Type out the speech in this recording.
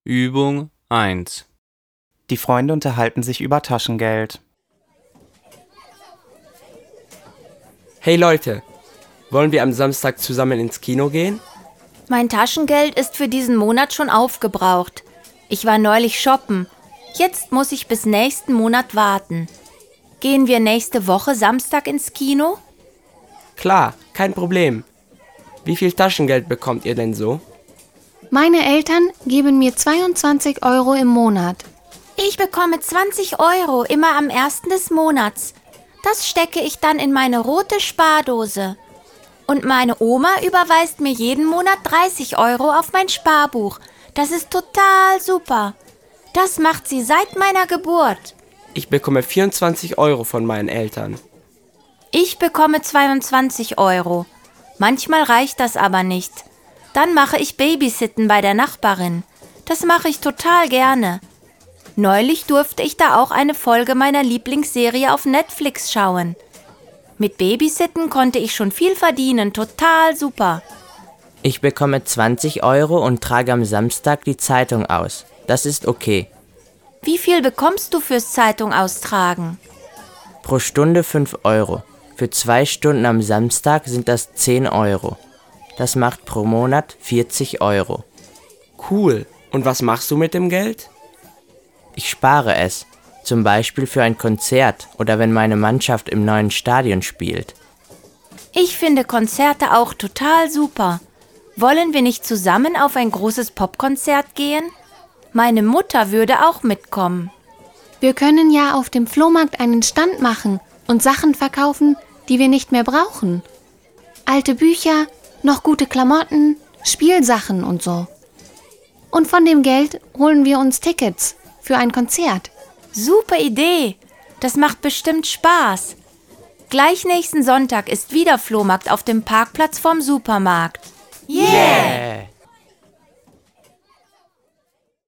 Übung 1. Die Freunde unterhalten sich über Taschengeld. Hey Leute, wollen wir am Samstag zusammen ins Kino gehen? Mein Taschengeld ist für diesen Monat schon aufgebraucht. Ich war neulich shoppen. Jetzt muss ich bis nächsten Monat warten. Gehen wir nächste Woche Samstag ins Kino? Klar, kein Problem. Wie viel Taschengeld bekommt ihr denn so? Meine Eltern geben mir 22 € im Monat. Ich bekomme 20 € immer am 1. des Monats. Das stecke ich dann in meine rote Spardose. Und meine Oma überweist mir jeden Monat 30 € auf mein Sparbuch. Das ist total super. Das macht sie seit meiner Geburt. Ich bekomme 24 € von meinen Eltern. Ich bekomme 22 €. Manchmal reicht das aber nicht. Dann mache ich Babysitten bei der Nachbarin. Das mache ich total gerne. Neulich durfte ich da auch eine Folge meiner Lieblingsserie auf Netflix schauen. Mit Babysitten konnte ich schon viel verdienen, total super. Ich bekomme 20 € und trage am Samstag die Zeitung aus. Das ist okay. Wie viel bekommst du fürs Zeitung austragen? Pro Stunde 5 €. Für 2 Stunden am Samstag sind das 10 €. Das macht pro Monat 40 €. Cool. Und was machst du mit dem Geld? Ich spare es, zum Beispiel für ein Konzert oder wenn meine Mannschaft im neuen Stadion spielt. Ich finde Konzerte auch total super. Wollen wir nicht zusammen auf ein großes Popkonzert gehen? Meine Mutter würde auch mitkommen. Wir können ja auf dem Flohmarkt einen Stand machen und Sachen verkaufen, die wir nicht mehr brauchen. Alte Bücher, noch gute Klamotten, Spielsachen und so. Und von dem Geld holen wir uns Tickets für ein Konzert. Super Idee. Das macht bestimmt Spaß. Gleich nächsten Sonntag ist wieder Flohmarkt auf dem Parkplatz vorm Supermarkt. Yeah!